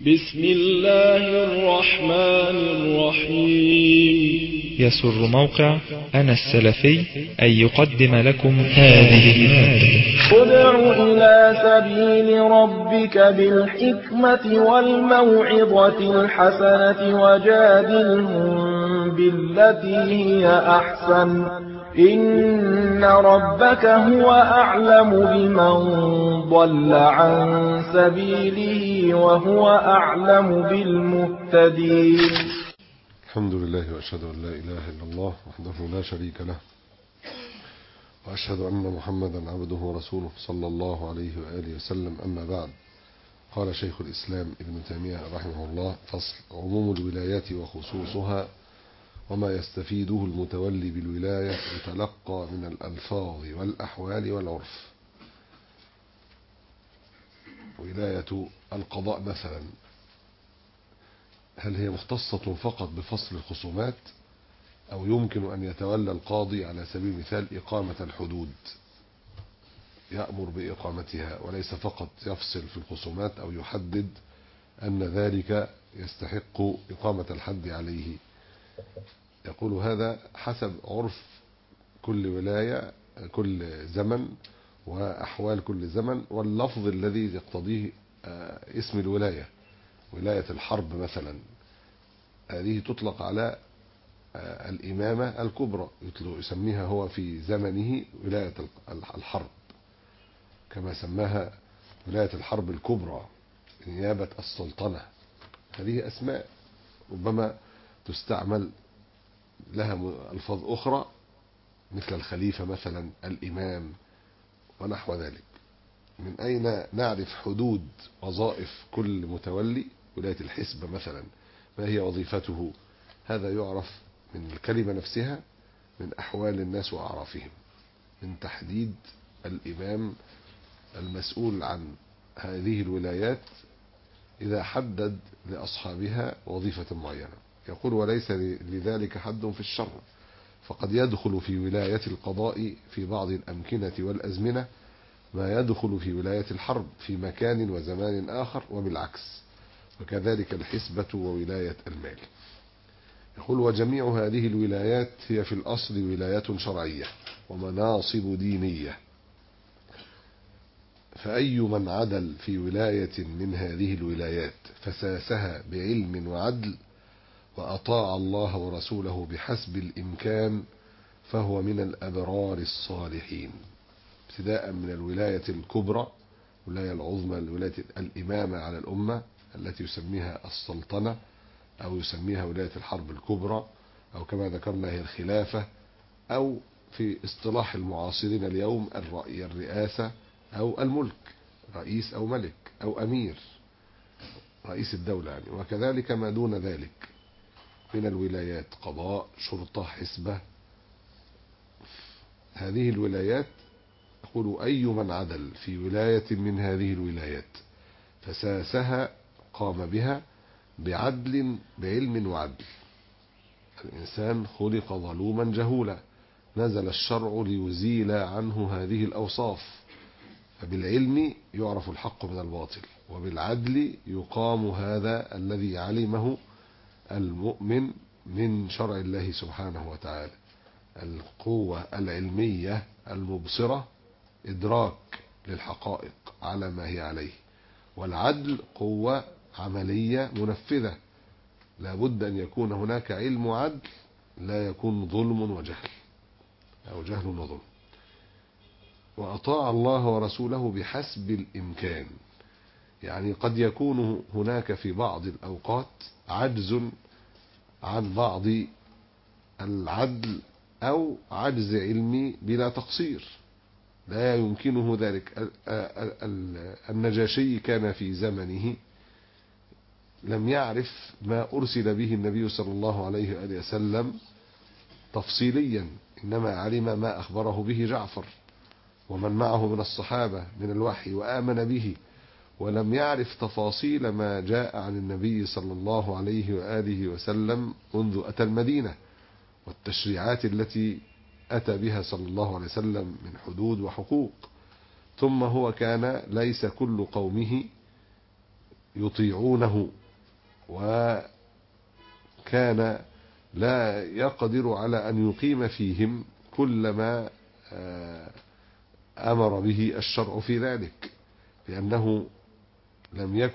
بسم الله الرحمن الرحيم. يسر موقع أنا السلفي أن يقدم لكم هذه المادة. ادع إلى سبيل ربك بالحكمة والموعظة الحسنة وجادلهم بالتي هي أحسن إن ربك هو أعلم بمن ضل عن سبيله وهو أعلم بالمهتدين. الحمد لله وأشهد أن لا إله إلا الله وحده لا شريك له، وأشهد أن محمدا عبده ورسوله صلى الله عليه وآله وسلم. أما بعد، قال شيخ الإسلام ابن تيمية رحمه الله: فصل: عموم الولايات وخصوصها وما يستفيده المتولي بالولاية يتلقى من الألفاظ والأحوال والعرف. ولاية القضاء مثلا، هل هي مختصة فقط بفصل الخصومات، أو يمكن أن يتولى القاضي على سبيل المثال إقامة الحدود، يأمر بإقامتها وليس فقط يفصل في الخصومات أو يحدد أن ذلك يستحق إقامة الحد عليه؟ يقول هذا حسب عرف كل ولاية، كل زمن، وأحوال كل زمن، واللفظ الذي يقتضيه اسم الولاية. ولاية الحرب مثلا، هذه تطلق على الإمامة الكبرى، يسميها هو في زمنه ولاية الحرب، كما سماها ولاية الحرب الكبرى، نيابة السلطنة. هذه أسماء ربما تستعمل لها ألفاظ أخرى مثل الخليفة مثلا، الإمام ونحو ذلك. من أين نعرف حدود وظائف كل متولي؟ ولاية الحسبة مثلا، ما هي وظيفته؟ هذا يعرف من الكلمة نفسها، من أحوال الناس وأعرافهم، من تحديد الإمام المسؤول عن هذه الولايات إذا حدد لأصحابها وظيفة معينة. يقول: وليس لذلك حد في الشرع، فقد يدخل في ولاية القضاء في بعض الأمكنة والأزمنة ما يدخل في ولاية الحرب في مكان وزمان آخر، وبالعكس، وكذلك الحسبة وولاية المال. يقول: وجميع هذه الولايات هي في الأصل ولايات شرعية ومناصب دينية، فأي من عدل في ولاية من هذه الولايات فساسها بعلم وعدل وأطاع الله ورسوله بحسب الإمكان فهو من الأبرار الصالحين، ابتداء من الولاية الكبرى، الولاية العظمى، الولاية الإمامة على الأمة التي يسميها السلطنة، أو يسميها ولاية الحرب الكبرى، أو كما ذكرنا هي الخلافة، أو في اصطلاح المعاصرين اليوم الرئاسة أو الملك، رئيس أو ملك أو أمير، رئيس الدولة يعني. وكذلك ما دون ذلك من الولايات، قضاء، شرطة، حسبة. هذه الولايات يقول: أي من عدل في ولاية من هذه الولايات فساسها قام بها بعدل، بعلم وعدل. الإنسان خلق ظلوما جهولا، نزل الشرع ليزيل عنه هذه الأوصاف، فبالعلم يعرف الحق من الباطل، وبالعدل يقام هذا الذي علمه المؤمن من شرع الله سبحانه وتعالى. القوة العلمية المبصرة إدراك للحقائق على ما هي عليه، والعدل قوة عملية منفذة، لا بد أن يكون هناك علم وعدل، لا يكون ظلم وجهل أو جهل وظلم. وأطاع الله ورسوله بحسب الإمكان، يعني قد يكون هناك في بعض الأوقات عجز عن بعض العدل أو عجز علمي بلا تقصير، لا يمكنه ذلك. النجاشي كان في زمنه لم يعرف ما أرسل به النبي صلى الله عليه وآله وسلم تفصيليا، إنما علم ما أخبره به جعفر ومن معه من الصحابة من الوحي وآمن به، ولم يعرف تفاصيل ما جاء عن النبي صلى الله عليه وآله وسلم منذ أتى المدينة، والتشريعات التي أتى بها صلى الله عليه وسلم من حدود وحقوق. ثم هو كان ليس كل قومه يطيعونه، وكان لا يقدر على أن يقيم فيهم كل ما أمر به الشرع في ذلك، لأنه لم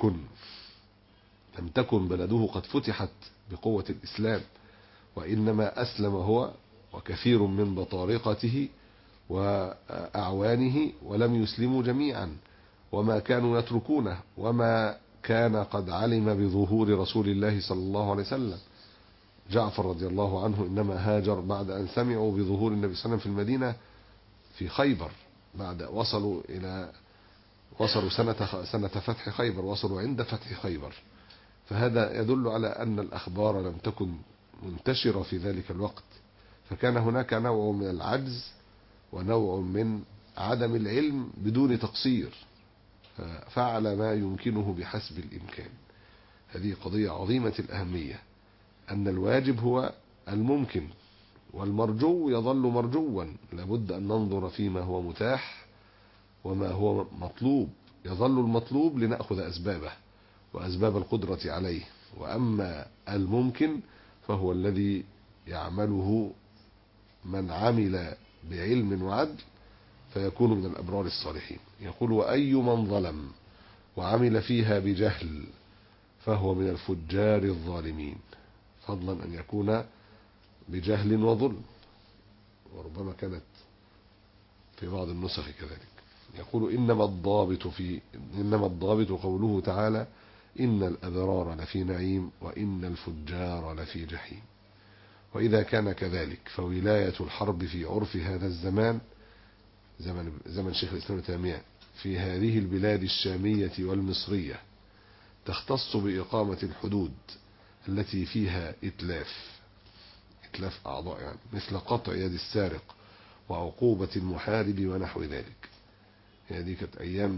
تكن بلده قد فتحت بقوة الإسلام، وإنما أسلم هو وكثير من بطارقته وأعوانه ولم يسلموا جميعا، وما كانوا يتركونه، وما كان قد علم بظهور رسول الله صلى الله عليه وسلم. جعفر رضي الله عنه إنما هاجر بعد أن سمعوا بظهور النبي صلى الله عليه وسلم في المدينة في خيبر، بعد وصلوا سنة فتح خيبر، وصلوا عند فتح خيبر. فهذا يدل على أن الأخبار لم تكن منتشرة في ذلك الوقت، فكان هناك نوع من العجز ونوع من عدم العلم بدون تقصير، ففعل ما يمكنه بحسب الإمكان. هذه قضية عظيمة الأهمية، أن الواجب هو الممكن، والمرجو يظل مرجوا، لابد أن ننظر فيما هو متاح وما هو مطلوب. يظل المطلوب لنأخذ أسبابه وأسباب القدرة عليه، وأما الممكن فهو الذي يعمله من عمل بعلم وعدل فيكون من الأبرار الصالحين. يقول: وأي من ظلم وعمل فيها بجهل فهو من الفجار الظالمين، فضلا أن يكون بجهل وظلم، وربما كانت في بعض النسخ كذلك. يقول: إنما الضابط قوله تعالى: إن الأبرار لفي نعيم وإن الفجار لفي جحيم. وإذا كان كذلك فولاية الحرب في عرف هذا الزمان، زمن شيخ الإسلام تيمية، في هذه البلاد الشامية والمصرية تختص بإقامة الحدود التي فيها إتلاف أعضاء، يعني مثل قطع يد السارق وعقوبة المحارب ونحو ذلك. هذه كانت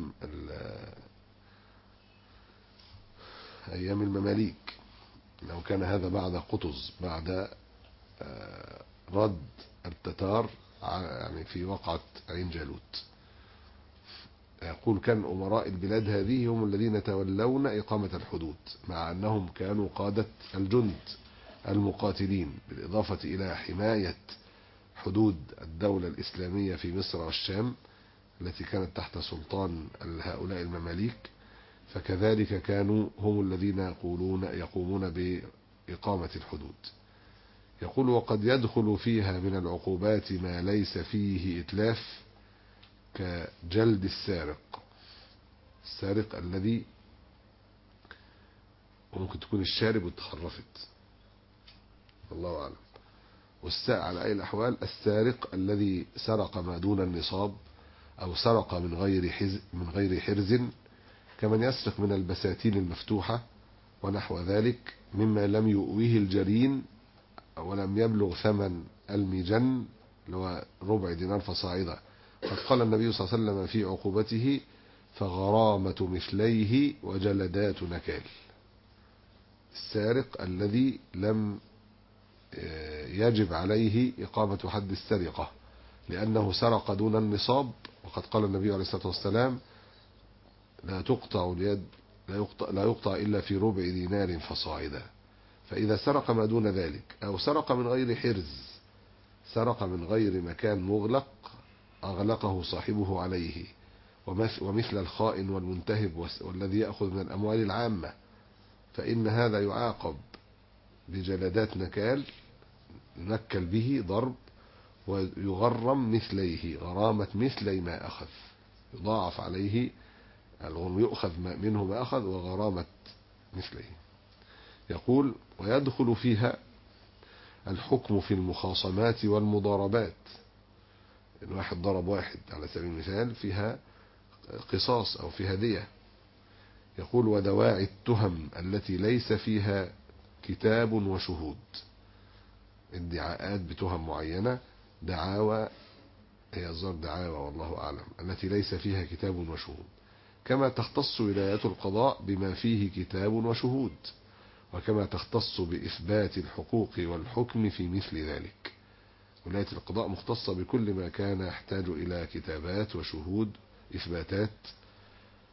أيام المماليك، لو كان هذا بعد قطز، بعد رد التتار يعني في وقعة عين جالوت. يقول: كان أمراء البلاد هذه هم الذين تولون إقامة الحدود، مع أنهم كانوا قادة الجند المقاتلين، بالإضافة إلى حماية حدود الدولة الإسلامية في مصر والشام التي كانت تحت سلطان هؤلاء المماليك. فكذلك كانوا هم الذين يقومون بإقامة الحدود. يقول: وقد يدخل فيها من العقوبات ما ليس فيه إتلاف، كجلد السارق الذي ممكن تكون الشارب وتخرفت، الله أعلم. على أي الأحوال السارق الذي سرق ما دون النصاب، أو سرق من غير حرز، كمن يسرق من البساتين المفتوحة ونحو ذلك، مما لم يؤويه الجرين ولم يبلغ ثمن المجن، اللي هو ربع دينار فصاعدا. قد قال النبي صلى الله عليه وسلم في عقوبته: فغرامة مثليه وجلدات نكال. السارق الذي لم يجب عليه إقامة حد السرقة لأنه سرق دون النصاب، وقد قال النبي عليه الصلاة والسلام: لا تقطع اليد، لا يقطع إلا في ربع دينار فصاعدا. فإذا سرق ما دون ذلك، أو سرق من غير حرز، سرق من غير مكان مغلق أغلقه صاحبه عليه، ومثل الخائن والمنتهب والذي يأخذ من الأموال العامة، فإن هذا يعاقب بجلدات نكال، ينكل به ضرب، ويغرم مثليه، غرامة مثلي ما أخذ، يضاعف عليه الغرم، يؤخذ منه ما أخذ وغرامة مثليه. يقول: ويدخل فيها الحكم في المخاصمات والمضاربات. الواحد ضرب واحد على سبيل المثال، فيها قصاص أو فيها دية. يقول: ودواعي التهم التي ليس فيها كتاب وشهود، ادعاءات بتهم معينة، دعاوى، هي الظاهر دعاوى والله أعلم، التي ليس فيها كتاب وشهود، كما تختص ولاية القضاء بما فيه كتاب وشهود، وكما تختص بإثبات الحقوق والحكم في مثل ذلك. ولاية القضاء مختصة بكل ما كان يحتاج إلى كتابات وشهود، إثباتات،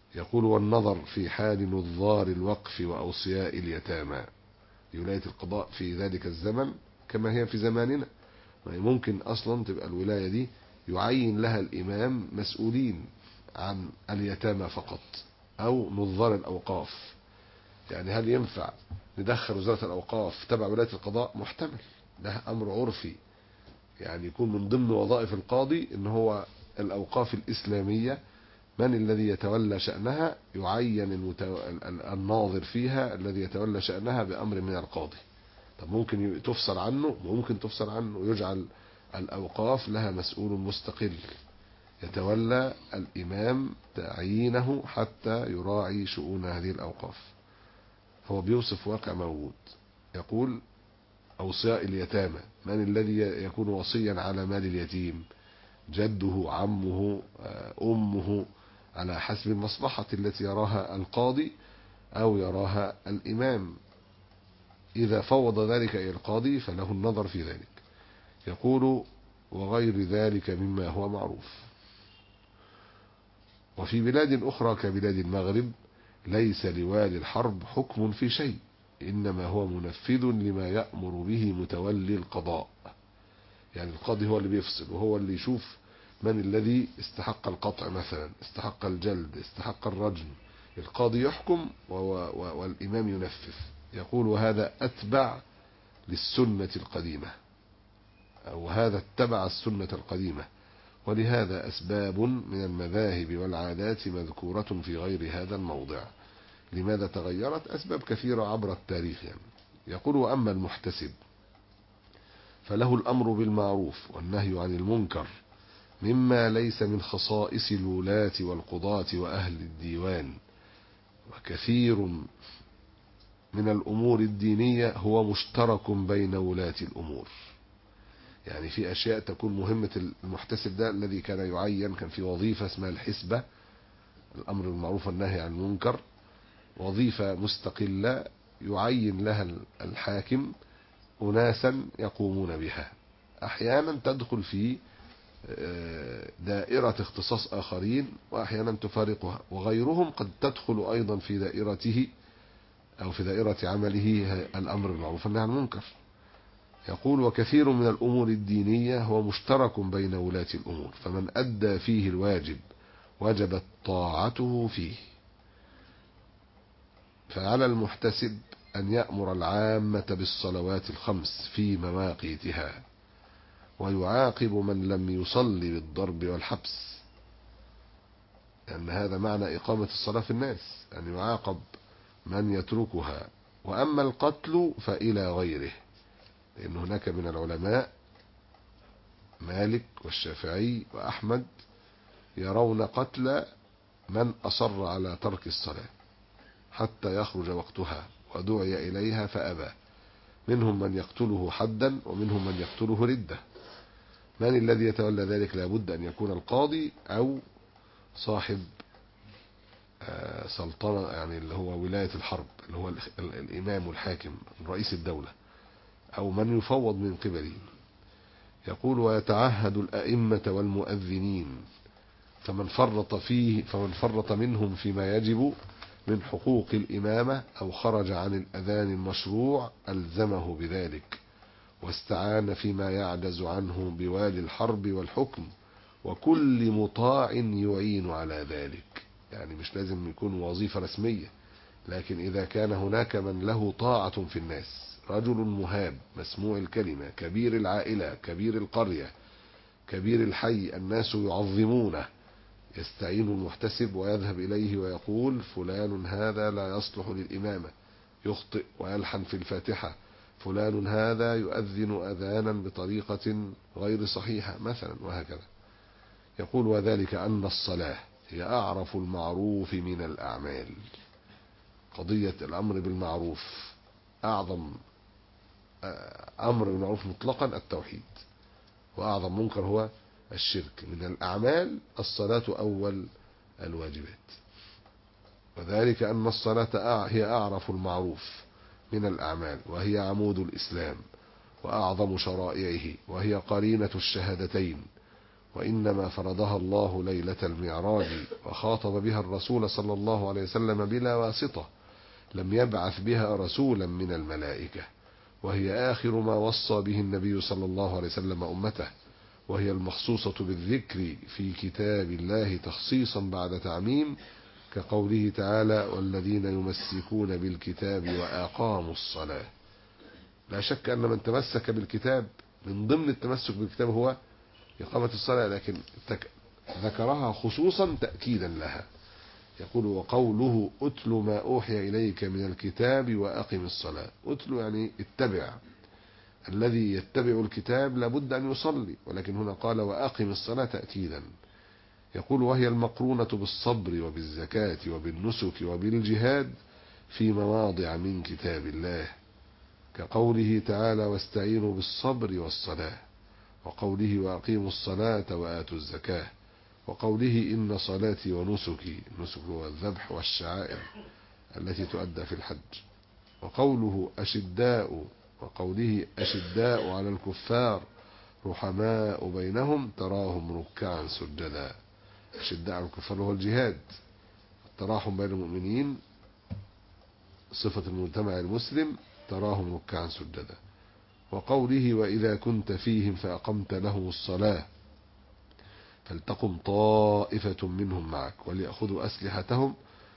يقول والنظر في حال نظار الوقف وأوصياء اليتامى، ولاية القضاء في ذلك الزمن كما هي في زماننا. ممكن أصلا تبقى الولاية دي يعين لها الإمام مسؤولين عن اليتامى فقط أو نظار الأوقاف. يعني هل ينفع ندخل وزارة الأوقاف تبع ولاية القضاء؟ محتمل، ده أمر عرفي، يعني يكون من ضمن وظائف القاضي إن هو الأوقاف الإسلامية من الذي يتولى شأنها، يعين الناظر فيها الذي يتولى شأنها بأمر من القاضي. طب ممكن تفصل عنه؟ ممكن تفصل عنه ويجعل الأوقاف لها مسؤول مستقل يتولى الإمام تعيينه حتى يراعي شؤون هذه الأوقاف. هو بيوصف واقع موجود. يقول أوصياء اليتامى، من الذي يكون وصيا على مال اليتيم؟ جده، عمه، أمه، على حسب المصلحة التي يراها القاضي أو يراها الإمام. إذا فوض ذلك إلى القاضي فله النظر في ذلك. يقول وغير ذلك مما هو معروف. وفي بلاد أخرى كبلاد المغرب ليس لوالي الحرب حكم في شيء، إنما هو منفذ لما يأمر به متولي القضاء. يعني القاضي هو اللي بيفصل، وهو اللي يشوف من الذي استحق القطع مثلا، استحق الجلد، استحق الرجم. القاضي يحكم والإمام ينفذ. يقول وهذا أتبع للسنة القديمة، أو هذا اتبع السنة القديمة، ولهذا أسباب من المذاهب والعادات مذكورة في غير هذا الموضع. لماذا تغيرت؟ أسباب كثيرة عبر التاريخ. يعني يقول وأما المحتسب فله الأمر بالمعروف والنهي عن المنكر، مما ليس من خصائص الولاة والقضاة وأهل الديوان. وكثير من الأمور الدينية هو مشترك بين ولاة الأمور. يعني في أشياء تكون مهمة المحتسب ده الذي كان يعين، كان في وظيفة اسمها الحسبة، الأمر بالمعروف والنهي عن المنكر، وظيفة مستقلة يعين لها الحاكم أناسا يقومون بها. أحيانا تدخل في دائرة اختصاص آخرين، وأحيانا تفارقها، وغيرهم قد تدخل أيضا في دائرته أو في دائرة عمله الأمر بالمعروف والنهي عن المنكر. يقول وكثير من الأمور الدينية هو مشترك بين ولاة الأمور، فمن أدى فيه الواجب وجبت طاعته فيه. فعلى المحتسب أن يأمر العامة بالصلوات الخمس في مواقيتها، ويعاقب من لم يصلي بالضرب والحبس، لأن هذا معنى إقامة الصلاة في الناس، أن يعاقب من يتركها. وأما القتل فإلى غيره، لأن هناك من العلماء مالك والشافعي وأحمد يرون قتل من أصر على ترك الصلاة حتى يخرج وقتها ودعي إليها فأبى. منهم من يقتله حدا ومنهم من يقتله ردة. من الذي يتولى ذلك؟ لابد أن يكون القاضي أو صاحب سلطنة، يعني اللي هو ولاية الحرب، اللي هو الإمام والحاكم رئيس الدولة، أو من يفوض من قبله. يقول ويتعهد الأئمة والمؤذنين، فمن فرط منهم فيما يجب من حقوق الإمامة أو خرج عن الأذان المشروع ألزمه بذلك، واستعان فيما يعجز عنه بوالي الحرب والحكم، وكل مطاع يعين على ذلك. يعني مش لازم يكون وظيفة رسمية، لكن إذا كان هناك من له طاعة في الناس، رجل مهاب مسموع الكلمة، كبير العائلة، كبير القرية، كبير الحي، الناس يعظمونه، يستعين المحتسب ويذهب إليه ويقول فلان هذا لا يصلح للإمامة، يخطئ ويلحن في الفاتحة، فلان هذا يؤذن أذانا بطريقة غير صحيحة مثلا، وهكذا. يقول وذلك أن الصلاة هي أعرف المعروف من الأعمال. قضية الأمر بالمعروف أعظم أمر بالمعروف مطلقا التوحيد، وأعظم منكر هو الشرك. من الأعمال الصلاة أول الواجبات، وذلك أن الصلاة هي أعرف المعروف من الأعمال، وهي عمود الإسلام وأعظم شرائعه، وهي قرينة الشهادتين، وإنما فرضها الله ليلة المعراج، وخاطب بها الرسول صلى الله عليه وسلم بلا واسطة، لم يبعث بها رسولا من الملائكة، وهي آخر ما وصى به النبي صلى الله عليه وسلم أمته، وهي المخصوصة بالذكر في كتاب الله تخصيصا بعد تعميم، كقوله تعالى: والذين يمسكون بالكتاب وأقاموا الصلاة. لا شك أن من تمسك بالكتاب من ضمن التمسك بالكتاب هو إقامة الصلاة، لكن ذكرها خصوصا تأكيدا لها. يقول: وقوله أتل ما أوحي إليك من الكتاب وأقم الصلاة. أتل يعني اتبع، الذي يتبع الكتاب لابد أن يصلي، ولكن هنا قال وأقم الصلاة تأكيدا. يقول: وهي المقرونة بالصبر وبالزكاة وبالنسك وبالجهاد في مواضع من كتاب الله، كقوله تعالى: واستعينوا بالصبر والصلاة، وقوله: وأقيموا الصلاة وآتوا الزكاة، وقوله: إن صلاتي ونسكي، النسك هو الذبح والشعائر التي تؤدى في الحج، وقوله أشداء، وقوله أشداء على الكفار رحماء بينهم تراهم ركعا سجدا. أشداء على الكفار هو الجهاد، التراحم بين المؤمنين صفة المجتمع المسلم، تراهم ركعا سجدا. وقوله: وإذا كنت فيهم فأقمت لهم الصلاة فلتقم طائفة منهم معك وليأخذوا أسلحتهم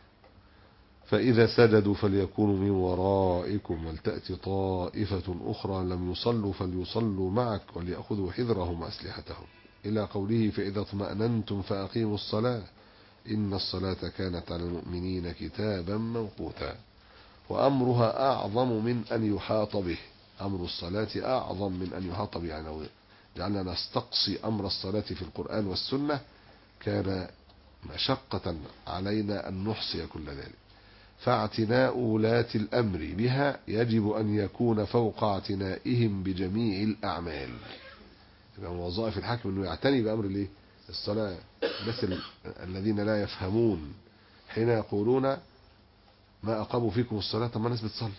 فإذا سجدوا فليكونوا من ورائكم ولتأتي طائفة أخرى لم يصلوا فليصلوا معك وليأخذوا حذرهم وأسلحتهم، إلى قوله: فإذا اطمأننتم فأقيموا الصلاة إن الصلاة كانت على المؤمنين كتابا موقوتا. وأمرها أعظم من أن يحاط به، أمر الصلاة أعظم من أن يحاط به، يعني لو جعلنا نستقصي أمر الصلاة في القرآن والسنة كان مشقة علينا أن نحصي كل ذلك. فاعتناء ولاة الأمر بها يجب أن يكون فوق اعتنائهم بجميع الأعمال. يبقى من وظائف الحاكم أنه يعتني بأمر الايه؟ الصلاة. بس الذين لا يفهمون حين يقولون ما أقاموا فيكم الصلاة، طب ما الناس بتصلي،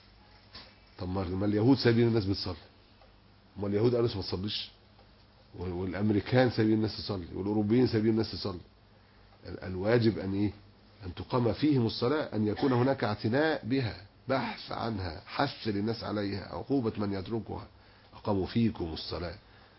طب ما اليهود سايبين الناس بتصلي، ما اليهود قالوا ما تصليش، والأمريكان سايبين الناس تصلي، والأوروبيين سايبين الناس تصلي. الواجب أن إيه؟ أن تقام فيهم الصلاة، أن يكون هناك اعتناء بها، بحث عنها، حث للناس عليها، عقوبة من يتركها. أقاموا فيكم الصلاة،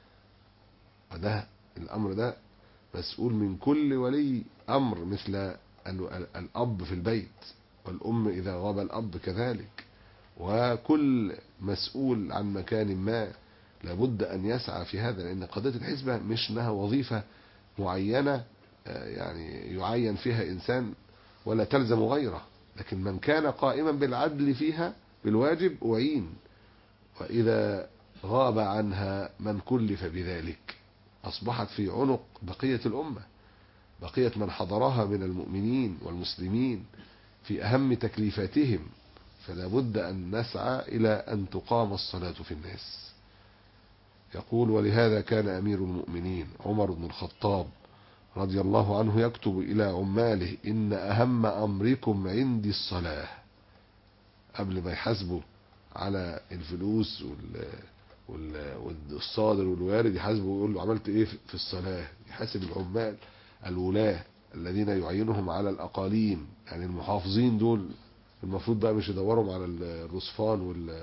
وده الأمر ده مسؤول من كل ولي أمر، مثل الأب في البيت، والأم إذا غاب الأب كذلك، وكل مسؤول عن مكان ما لابد أن يسعى في هذا، لأن قضية الحسبة مش انها وظيفة معينة يعني يعين فيها إنسان ولا تلزم غيره، لكن من كان قائما بالعدل فيها بالواجب أعين، وإذا غاب عنها من كلف بذلك أصبحت في عنق بقية الأمة، بقية من حضرها من المؤمنين والمسلمين في أهم تكليفاتهم. فلا بد أن نسعى إلى أن تقام الصلاة في الناس. يقول: ولهذا كان أمير المؤمنين عمر بن الخطاب رضي الله عنه يكتب إلى عماله: إن أهم أمركم عندي الصلاة. قبل ما يحاسبوا على الفلوس والصادر والوارد يحاسبه ويقول له عملت ايه في الصلاة. يحاسب العمال الولاة الذين يعينهم على الأقاليم، يعني المحافظين دول المفروض بقى مش يدورهم على الرصفان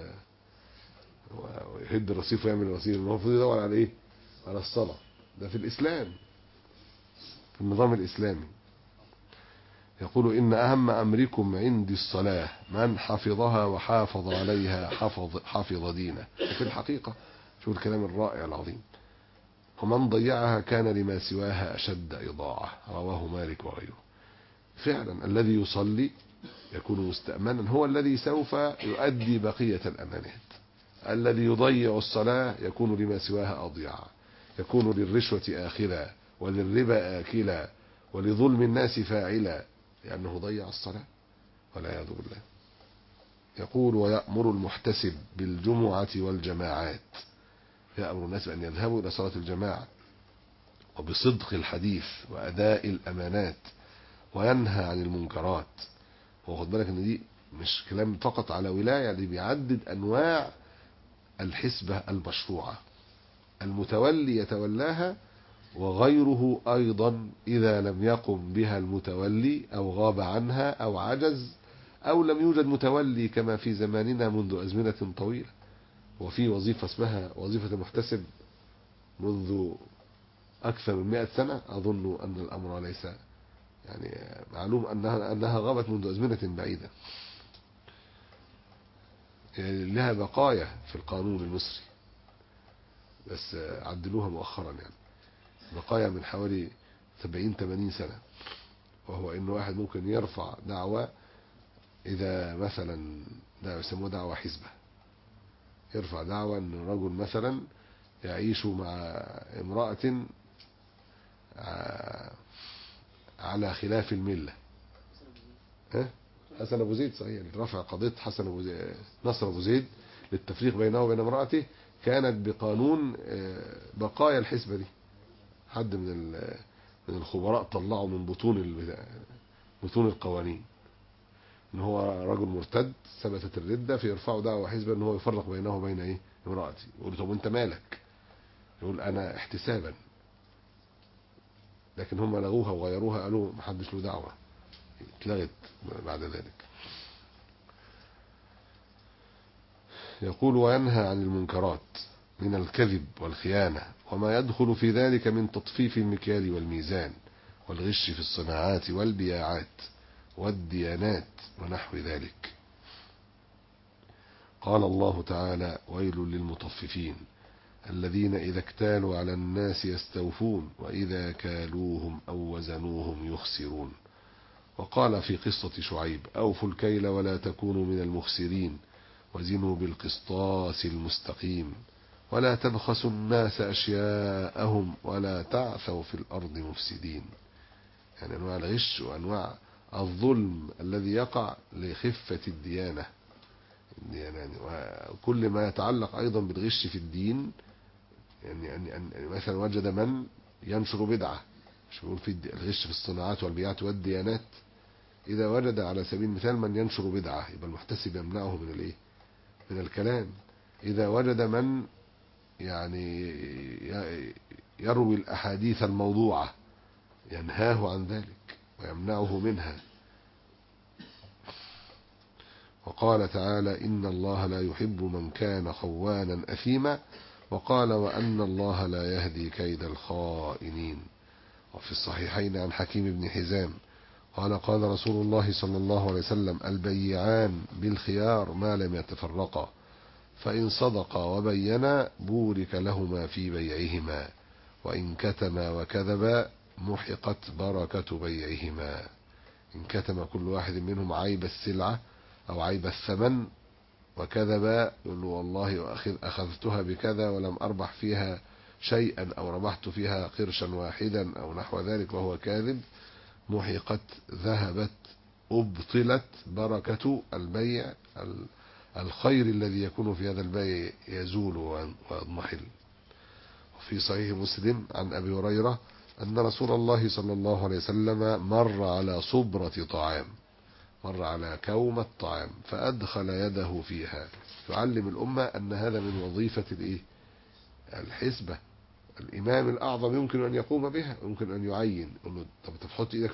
ويهد الرصيف ويعمل الرصيف، المفروض يدور على ايه؟ على الصلاة. ده في الإسلام، في النظام الإسلامي. يقول: إن أهم أمركم عندي الصلاة، من حفظها وحافظ عليها حفظ دينه. وفي الحقيقة شوف الكلام الرائع العظيم: ومن ضيعها كان لما سواها أشد إضاعة. رواه مالك وغيره. فعلا الذي يصلي يكون مستأمنا، هو الذي سوف يؤدي بقية الأمانات. الذي يضيع الصلاة يكون لما سواها أضيع، يكون للرشوة آخلا وللربا آكلا ولظلم الناس فاعلا، لأنه ضيع الصلاة والعياذ بالله. يقول: ويأمر المحتسب بالجمعة والجماعات، يأمر الناس بأن يذهبوا إلى صلاة الجماعة وبصدق الحديث وأداء الأمانات، وينهى عن المنكرات. وخد بالك ان دي مش كلام فقط على ولاية، دي بيعدد أنواع الحسبة المشروعة. المتولي يتولاها وغيره أيضا إذا لم يقم بها المتولي أو غاب عنها أو عجز أو لم يوجد متولي كما في زماننا منذ أزمنة طويلة. وفي وظيفة اسمها وظيفة المحتسب منذ أكثر من 100 سنة. أظن أن الأمر ليس يعني معلوم أنها غابت منذ أزمنة بعيدة، يعني لها بقايا في القانون المصري بس عدلوها مؤخرا، يعني بقايا من حوالي 70-80 سنة. وهو إنه واحد ممكن يرفع دعوة إذا مثلا يسموه دعوة حزبة، يرفع دعوة إن رجل مثلا يعيش مع امرأة على خلاف الملة. حسن أبو زيد صحيح، رفع قضية حسن أبو زيد نصر أبو زيد للتفريق بينه وبين امرأته، كانت بقانون بقايا الحزبة دي. حد من الخبراء طلعوا من بطون القوانين ان هو رجل مرتد ثبتت الردة، فيرفعوا دعوة حزبة ان هو يفرق بينه وبين امرأتي. يقول طب انت مالك؟ يقول انا احتسابا. لكن هم لغوها وغيروها، قالوا محدش له دعوة، اتلغت بعد ذلك. يقول وينهى عن المنكرات من الكذب والخيانة وما يدخل في ذلك من تطفيف المكيال والميزان والغش في الصناعات والبياعات والديانات ونحو ذلك. قال الله تعالى ويل للمطففين الذين إذا اكتالوا على الناس يستوفون وإذا كالوهم أو وزنوهم يخسرون. وقال في قصة شعيب أوفوا الكيل ولا تكونوا من المخسرين وزنوا بالقسطاس المستقيم ولا تبخسوا الناس أشياءهم ولا تعثوا في الأرض مفسدين. يعني أنواع الغش وأنواع الظلم الذي يقع لخفة الديانة، يعني وكل ما يتعلق أيضا بالغش في الدين. يعني مثلا وجد من ينشر بدعة، مش بيقول في الغش في الصناعات والبيعات والديانات. إذا وجد على سبيل المثال من ينشر بدعة يبقى المحتسب يمنعه من الكلام. إذا وجد من يعني يروي الأحاديث الموضوعة ينهاه عن ذلك ويمنعه منها. وقال تعالى إن الله لا يحب من كان خوانا أثيما. وقال وأن الله لا يهدي كيد الخائنين. وفي الصحيحين عن حكيم بن حزام قال قال رسول الله صلى الله عليه وسلم البيعان بالخيار ما لم يتفرقا فإن صدقا وبينا بورك لهما في بيعهما وإن كتما وكذبا محقت بركة بيعهما. إن كتم كل واحد منهم عيب السلعة أو عيب الثمن وكذب يقول له والله أخذتها بكذا ولم أربح فيها شيئا أو ربحت فيها قرشا واحدا أو نحو ذلك وهو كاذب، محقت ذهبت أبطلت بركة البيع. الخير الذي يكون في هذا البيع يزول ويضمحل. وفي صحيح مسلم عن أبي هريرة أن رسول الله صلى الله عليه وسلم مر على صبرة طعام، مر على كومة طعام فأدخل يده فيها يعلم الأمة أن هذا من وظيفة الحسبة. الإمام الأعظم يمكن أن يقوم بها، يمكن أن يعين يقول له طب تحط إيدك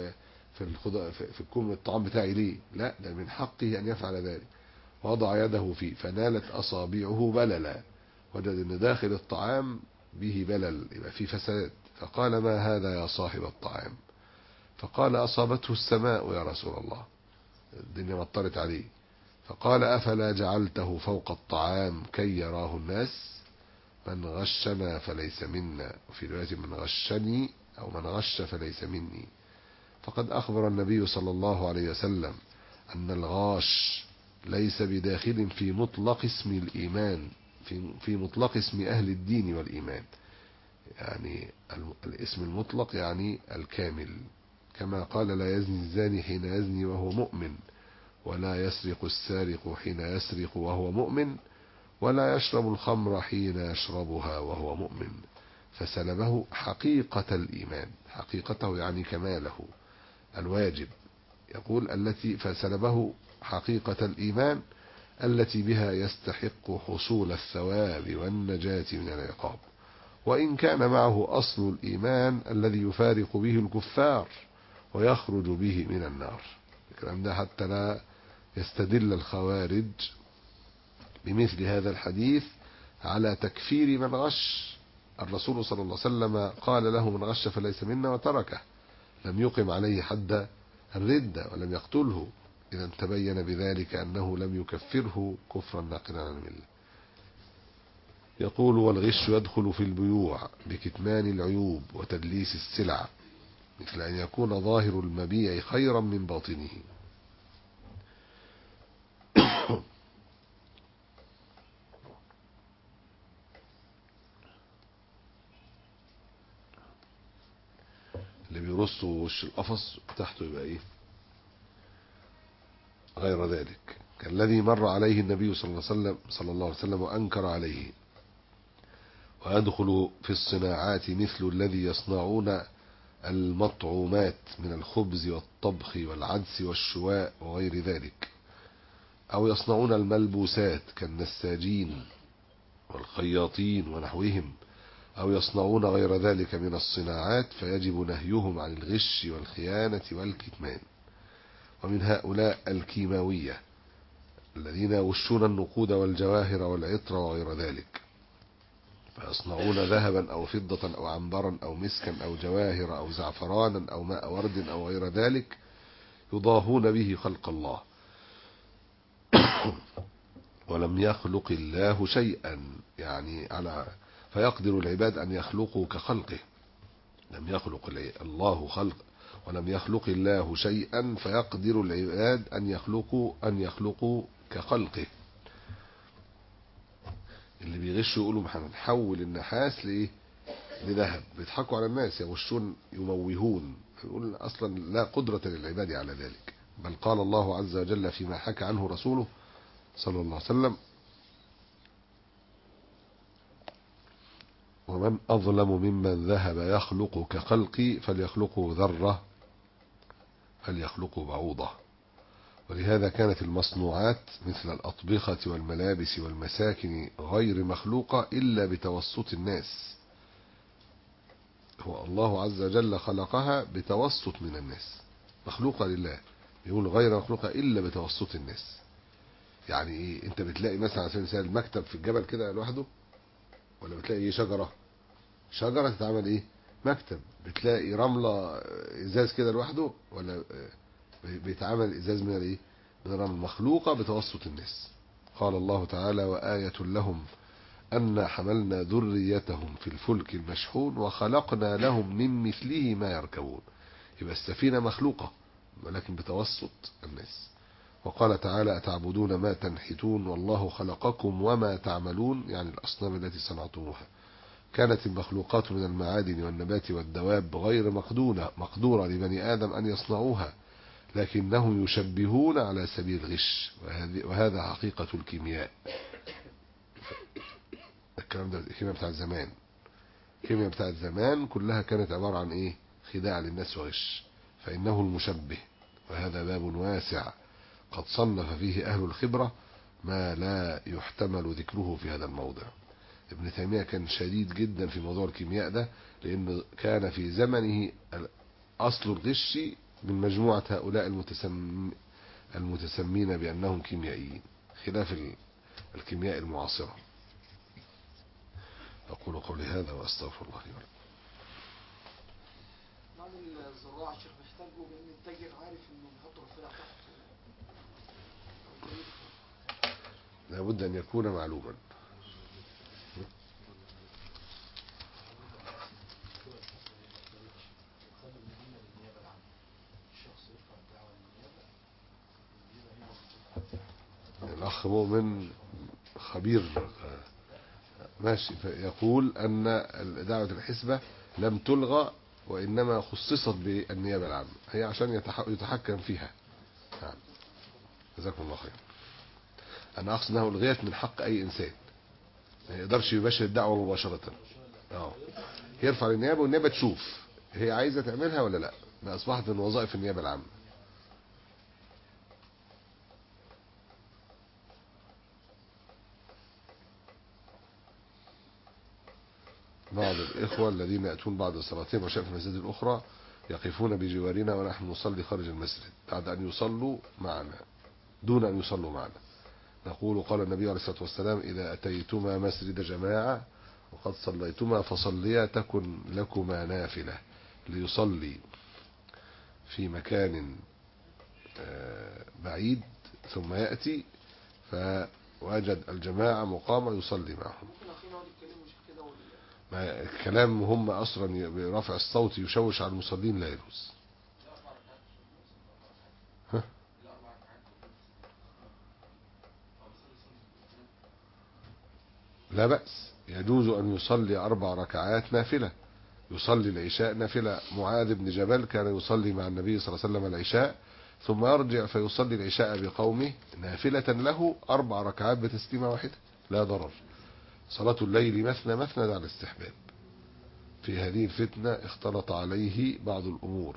في الكوم الطعام بتاعي ليه؟ لا، ده من حقه أن يفعل ذلك. وضع يده فيه فنالت أصابعه بللا، وجد أن داخل الطعام به بلل يبقى فيه فساد. فقال ما هذا يا صاحب الطعام؟ فقال أصابته السماء يا رسول الله، الدنيا مطرت عليه. فقال أفلا جعلته فوق الطعام كي يراه الناس؟ من غشنا فليس منا، وفي رواية من غشني أو من غش فليس مني. فقد أخبر النبي صلى الله عليه وسلم أن الغاش ليس بداخل في مطلق اسم الإيمان، في مطلق اسم أهل الدين والإيمان. يعني الاسم المطلق يعني الكامل، كما قال لا يزني الزاني حين يزني وهو مؤمن، ولا يسرق السارق حين يسرق وهو مؤمن، ولا يشرب الخمر حين يشربها وهو مؤمن. فسلبه حقيقة الإيمان، حقيقته يعني كماله الواجب. يقول فسلبه حقيقة الإيمان التي بها يستحق حصول الثواب والنجاة من العقاب. وإن كان معه أصل الإيمان الذي يفارق به الكفار ويخرج به من النار. الكلام ده حتى لا يستدل الخوارج بمثل هذا الحديث على تكفير من غش. الرسول صلى الله عليه وسلم قال له: من غش فليس منا، وتركه، لم يقم عليه حد الردة ولم يقتله. إذا تبين بذلك أنه لم يكفره كفرا ناقلا عن الملة. يقول: والغش يدخل في البيوع بكتمان العيوب وتدليس السلع، مثل أن يكون ظاهر المبيع خيرا من باطنه. اللي بيرصوا وش القفص تحته يبقى ايه؟ غير ذلك، كالذي مر عليه النبي صلى الله عليه وسلم وأنكر عليه. ويدخل في الصناعات مثل الذي يصنعون المطعومات من الخبز والطبخ والعدس والشواء وغير ذلك، أو يصنعون الملبوسات كالنساجين والخياطين ونحوهم، أو يصنعون غير ذلك من الصناعات، فيجب نهيهم عن الغش والخيانة والكتمان. ومن هؤلاء الكيماوية الذين يغشون النقود والجواهر والعطر وغير ذلك، فيصنعون ذهبا أو فضة أو عنبرا أو مسكا أو جواهر أو زعفرانا أو ماء ورد أو غير ذلك، يضاهون به خلق الله. ولم يخلق الله شيئا، يعني فيقدر العباد أن يخلقوا كخلقه. لم يخلق الله خلق، ولم يخلق الله شيئا فيقدر العباد أن يخلقوا كخلقه. اللي بيغشوا يقولوا هنحول النحاس لذهب، بيضحكوا على الناس، يغشون يموهون، يقول أصلا لا قدرة للعباد على ذلك. بل قال الله عز وجل فيما حكى عنه رسوله صلى الله عليه وسلم: ومن أظلم ممن ذهب يخلق كخلقي فليخلقوا ذرة فليخلقوا بعوضة. ولهذا كانت المصنوعات مثل الأطبخة والملابس والمساكن غير مخلوقة إلا بتوسط الناس. هو الله عز وجل خلقها بتوسط من الناس، مخلوقة لله، يقول غير مخلوقة إلا بتوسط الناس. يعني إيه؟ أنت بتلاقي مثلا على سبيل المثال مكتب في الجبل كده لوحده، ولا بتلاقي إيه؟ شجرة تتعمل إيه؟ مكتب. بتلاقي رملة إزاز كده لوحده، ولا بيتعمل إزاز من الإيه؟ من الرمل، مخلوقة بتوسط الناس. قال الله تعالى: وآية لهم أن حملنا ذريتهم في الفلك المشحون وخلقنا لهم من مثله ما يركبون. يبقى السفينة مخلوقة ولكن بتوسط الناس. وقال تعالى: أتعبدون ما تنحتون والله خلقكم وما تعملون، يعني الأصنام التي صنعتموها. كانت المخلوقات من المعادن والنبات والدواب غير مقدورة لبني آدم أن يصنعوها، لكنهم يشبهون على سبيل الغش، وهذا حقيقة الكيمياء. الكلام ده الكيمياء بتاع زمان. الكيمياء بتاع زمان كلها كانت عبارة عن إيه؟ خداع للناس وغش. فإنه المشبه، وهذا باب واسع قد صنف فيه أهل الخبرة ما لا يحتمل ذكره في هذا الموضع. ابن تيمية كان شديد جدا في موضوع الكيمياء ده، لأنه كان في زمنه أصل الغش من مجموعة هؤلاء المتسمين بأنهم كيميائيين، خلاف الكيمياء المعاصرة. أقول قولي هذا وأستغفر الله لي ولكم. بعض الزراعة شيخ بيحتاجوا بأن التاجر عارف إنه بيحطوا الفرع تحت. لابد أن يكون معلوما. الأخ مؤمن خبير ماشي، يقول أن دعوة الحسبة لم تلغى وإنما خصصت بالنيابة العامة، هي عشان يتحكم فيها. نعم، جزاكم الله خير. أنا أقصد أنها ألغيت من حق أي إنسان، ما يقدرش يباشر الدعوة مباشرة. يرفع للنيابة والنيابة تشوف هي عايزة تعملها ولا لا. ما أصبحت من وظائف النيابة العامة. بعض الإخوة الذين يأتون بعد صلاتهم وشاء في المساجد الأخرى يقفون بجوارنا ونحن نصلي خارج المسجد بعد أن يصلوا معنا دون أن يصلوا معنا. نقول قال النبي عليه الصلاة والسلام: إذا أتيتما مسجد جماعة وقد صليتما فصليا تكن لكما نافلة. ليصلي في مكان بعيد ثم يأتي فوجد الجماعة مقامة يصلي معهم. الكلام هم أصلا برفع الصوت يشوش على المصلين لا يجوز. لا بأس، يجوز أن يصلي 4 ركعات نافلة. يصلي العشاء نافلة. معاذ بن جبل كان يصلي مع النبي صلى الله عليه وسلم العشاء ثم يرجع فيصلي العشاء بقومه نافلة له 4 ركعات بتسليمة واحدة لا ضرر. صلاة الليل مثنى مثنى على الاستحباب. في هذه الفتنة اختلط عليه بعض الأمور.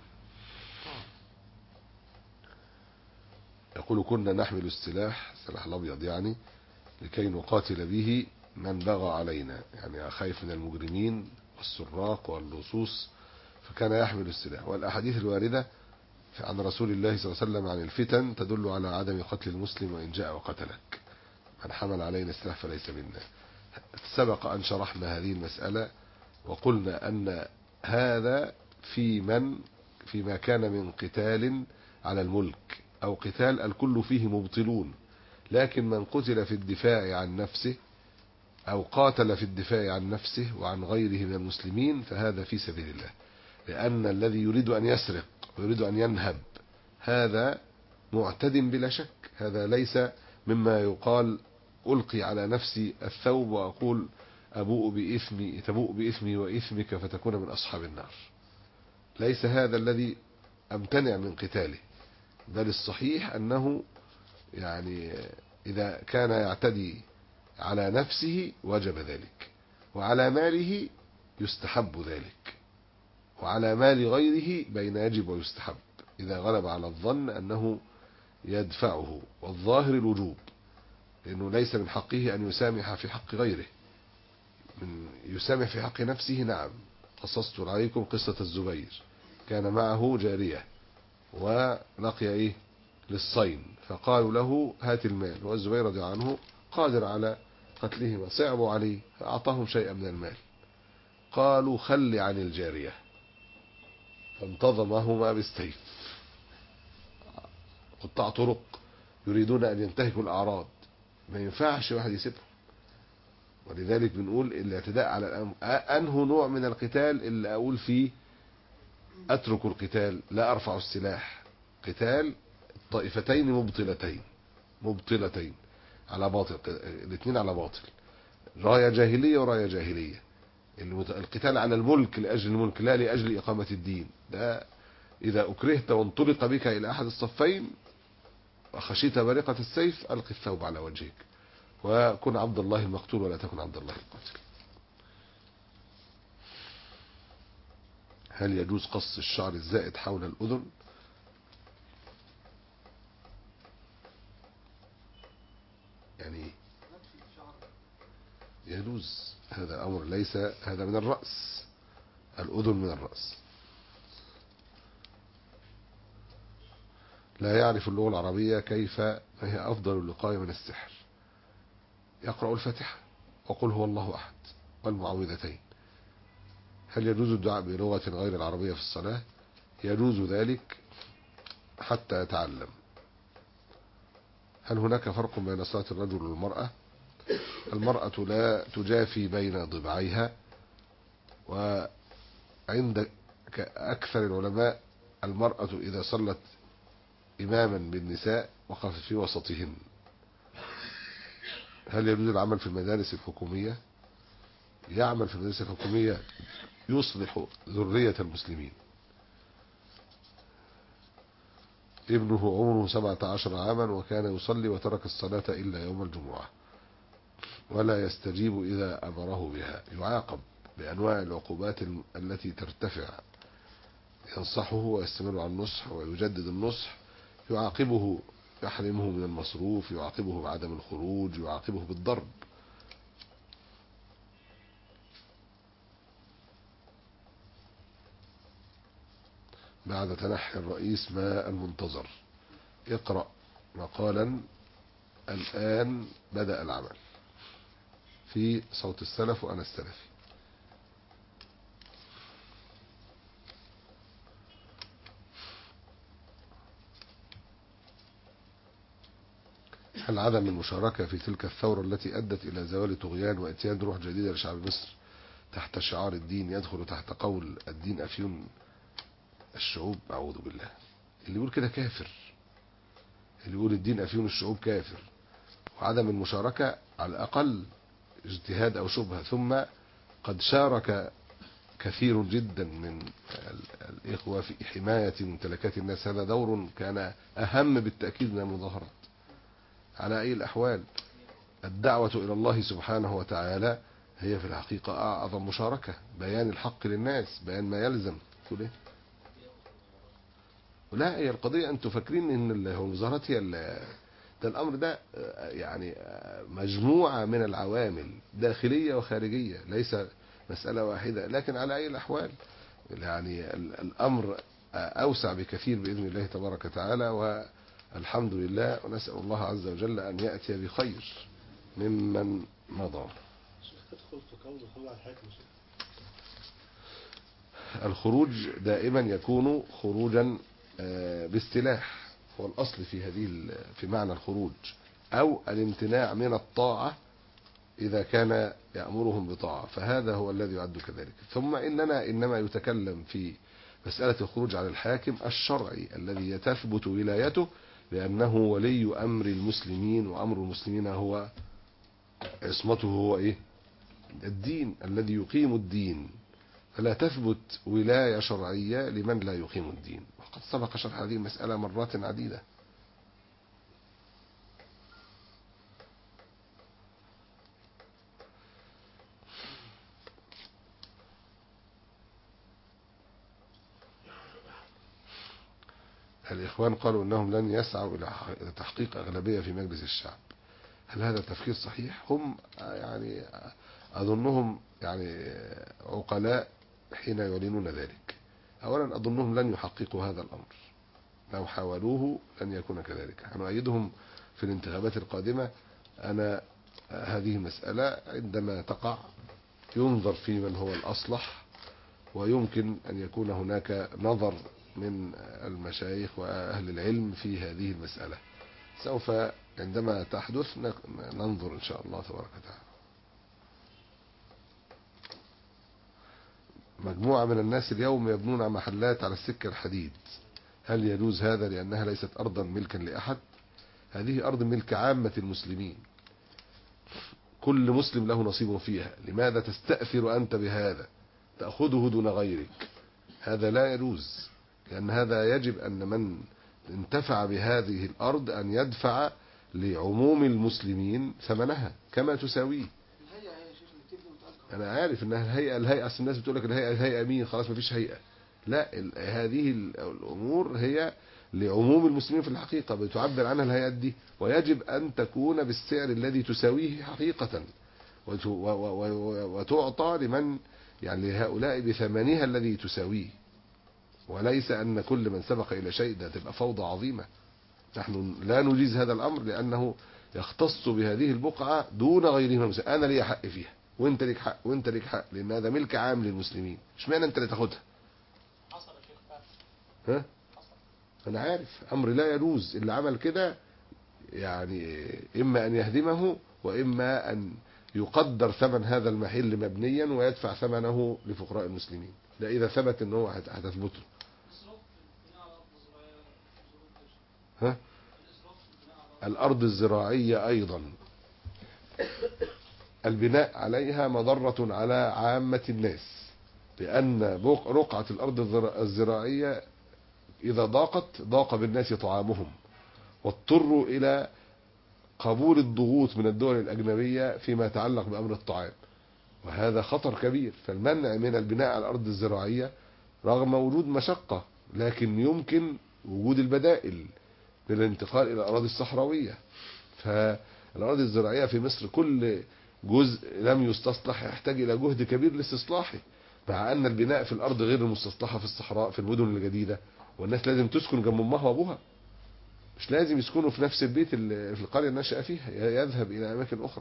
يقول: كنا نحمل السلاح الأبيض يعني لكي نقاتل به من بغى علينا، يعني خايف من المجرمين والسراق واللصوص فكان يحمل السلاح. والأحاديث الواردة عن رسول الله صلى الله عليه وسلم عن الفتن تدل على عدم قتل المسلم وإن جاء وقتلك. من حمل علينا السلاح فليس منا. سبق أن شرحنا هذه المسألة وقلنا أن هذا فيما كان من قتال على الملك أو قتال الكل فيه مبطلون، لكن من قتل في الدفاع عن نفسه أو قاتل في الدفاع عن نفسه وعن غيره من المسلمين فهذا في سبيل الله. لأن الذي يريد أن يسرق ويريد أن ينهب هذا معتد بلا شك. هذا ليس مما يقال ألقي على نفسي الثوب وأقول تبوء بإثمي وإثمك فتكون من أصحاب النار. ليس هذا الذي أمتنع من قتاله، بل الصحيح أنه يعني إذا كان يعتدي على نفسه وجب ذلك، وعلى ماله يستحب ذلك، وعلى مال غيره بين يجب ويستحب إذا غلب على الظن أنه يدفعه، والظاهر الوجوب، لأنه ليس من حقه أن يسامح في حق غيره. من يسامح في حق نفسه نعم. قصصت عليكم قصة الزبير، كان معه جارية ولقي للصين فقالوا له هات المال، والزبير رضي عنه قادر على قتلهما، صعبوا عليه فأعطاهم شيئا من المال. قالوا خل عن الجارية، فانتظمهما بالسيف. قطاع طرق يريدون أن ينتهكوا الأعراض، ما ينفعش واحد يسيبهم. ولذلك بنقول الاعتداء على أنه نوع من القتال اللي أقول فيه أترك القتال لا أرفع السلاح. قتال طائفتين مبطلتين على باطل، الاثنين على باطل، راية جاهلية وراية جاهلية. القتال على الملك لأجل الملك لا لأجل إقامة الدين، ده إذا أكرهت وانطلق بك إلى أحد الصفين وخشيت برقة السيف ألقي الثوب على وجهك وكن عبد الله المقتول ولا تكن عبد الله القاتل. هل يجوز قص الشعر الزائد حول الأذن؟ يعني يجوز، هذا أمر ليس هذا من الرأس، الأذن من الرأس. لا يعرف اللغة العربية كيف ما هي أفضل الوقاية من السحر. يقرأ الفاتحة وقل هو الله أحد والمعوذتين. هل يجوز الدعاء بلغة غير العربية في الصلاة؟ يجوز ذلك حتى يتعلم. هل هناك فرق بين صلاة الرجل والمرأة؟ المرأة لا تجافي بين ضبعيها، وعند أكثر العلماء المرأة إذا صلت إماما بالنساء وقفت في وسطهن. هل يجوز العمل في المدارس الحكومية؟ يعمل في المدارس الحكومية يصلح ذرية المسلمين. ابنه عمره 17 عاما وكان يصلي وترك الصلاة إلا يوم الجمعة ولا يستجيب إذا أمره بها، يعاقب بأنواع العقوبات التي ترتفع. ينصحه ويستمر على النصح ويجدد النصح، يعاقبه، يحرمه من المصروف، يعاقبه بعدم الخروج، يعاقبه بالضرب. بعد تنحي الرئيس ما المنتظر؟ اقرأ مقالا الآن بدأ العمل في صوت السلف وأنا السلفي. هل عدم المشاركة في تلك الثورة التي أدت إلى زوال طغيان وإتيان روح جديدة لشعب مصر تحت شعار الدين يدخل تحت قول الدين أفيون الشعوب؟ أعوذ بالله. اللي يقول كده كافر، اللي يقول الدين أفيون الشعوب كافر. وعدم المشاركة على الأقل اجتهاد أو شبهة، ثم قد شارك كثير جدا من الإخوة في حماية ممتلكات الناس، هذا دور كان أهم بالتأكيد من المظاهرات. على أي الأحوال الدعوة إلى الله سبحانه وتعالى هي في الحقيقة أعظم مشاركة، بيان الحق للناس، بيان ما يلزم. تقول إيه؟ لا، هي القضية أنتوا فاكرين إن المظاهرات هي ده الأمر ده يعني مجموعة من العوامل داخلية وخارجية، ليس مسألة واحدة. لكن على أي الأحوال يعني الأمر أوسع بكثير بإذن الله تبارك وتعالى، والحمد لله، ونسأل الله عز وجل أن يأتي بخير ممن مضى. الخروج دائما يكون خروجا بالسلاح، هو الأصل في معنى الخروج، أو الامتناع من الطاعة إذا كان يأمرهم بطاعة، فهذا هو الذي يعد كذلك. ثم إنما يتكلم في مسألة الخروج على الحاكم الشرعي الذي تثبت ولايته، لأنه ولي أمر المسلمين، وأمر المسلمين هو عصمته، هو إيه؟ الدين الذي يقيم الدين، فلا تثبت ولاية شرعية لمن لا يقيم الدين. وقد سبق شرح هذه المسألة مرات عديدة. الإخوان قالوا أنهم لن يسعوا إلى تحقيق أغلبية في مجلس الشعب. هل هذا التفكير صحيح؟ هم يعني أظنهم يعني عقلاء حين يعلنون ذلك. أولا أظنهم لن يحققوا هذا الأمر، لو حاولوه لن يكون كذلك. هنؤيدهم في الانتخابات القادمة. أنا هذه المسألة عندما تقع ينظر في من هو الأصلح، ويمكن أن يكون هناك نظر من المشايخ وأهل العلم في هذه المسألة. سوف عندما تحدث ننظر إن شاء الله تبارك وتعالى. مجموعة من الناس اليوم يبنون محلات على السكة الحديد، هل يجوز هذا لأنها ليست أرضا ملكا لأحد؟ هذه أرض ملك عامة المسلمين، كل مسلم له نصيب فيها. لماذا تستأثر أنت بهذا تأخذه دون غيرك؟ هذا لا يجوز، لأن هذا يجب أن من انتفع بهذه الأرض أن يدفع لعموم المسلمين ثمنها كما تساويه. أنا عارف أنها الهيئة أصل الناس بتقول لك الهيئة مين؟ خلاص مفيش هيئة. لا، هذه الأمور هي لعموم المسلمين في الحقيقة، بتعبر عنها الهيئات دي، ويجب أن تكون بالسعر الذي تساويه حقيقة، وتعطى لمن يعني لهؤلاء بثمنها الذي تساويه، وليس أن كل من سبق إلى شيء ده تبقى فوضى عظيمة. نحن لا نجيز هذا الأمر لأنه يختص بهذه البقعة دون غيرهم. أنا لي حق فيها، وانت ليك حق، وانت ليك حق، لأن هذا ملك عام للمسلمين. اشمعنى انت اللي تاخدها؟ ها؟ أنا عارف أمر لا يجوز. اللي عمل كده يعني إما أن يهدمه، وإما أن يقدر ثمن هذا المحل مبنيا ويدفع ثمنه لفقراء المسلمين. ده إذا ثبت أنه هتثبته. ها؟ الأرض الزراعية أيضا البناء عليها مضرة على عامة الناس، لأن رقعة الأرض الزراعية إذا ضاق بالناس طعامهم، واضطروا إلى قبول الضغوط من الدول الأجنبية فيما يتعلق بأمر الطعام، وهذا خطر كبير. فالمنع من البناء على الأرض الزراعية رغم وجود مشقة، لكن يمكن وجود البدائل للانتقال إلى الأراضي الصحراوية. فالأراضي الزراعية في مصر كل جزء لم يستصلح يحتاج إلى جهد كبير لاستصلاحه، مع أن البناء في الأرض غير المستصلحة في الصحراء في المدن الجديدة والناس لازم تسكن جنب امها وابوها، مش لازم يسكنوا في نفس البيت اللي في القرية الناشئة فيها، يذهب إلى أماكن أخرى.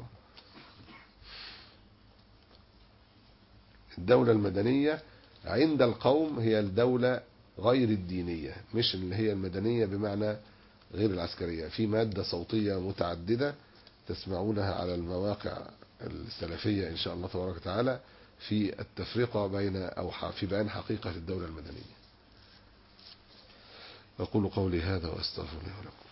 الدولة المدنية عند القوم هي الدولة غير الدينية، مش اللي هي المدنية بمعنى غير العسكرية. في مادة صوتية متعددة تسمعونها على المواقع السلفية إن شاء الله تبارك وتعالى في التفرقة بين أو في بيان حقيقة الدولة المدنية. أقول قولي هذا وأستغفر الله لكم.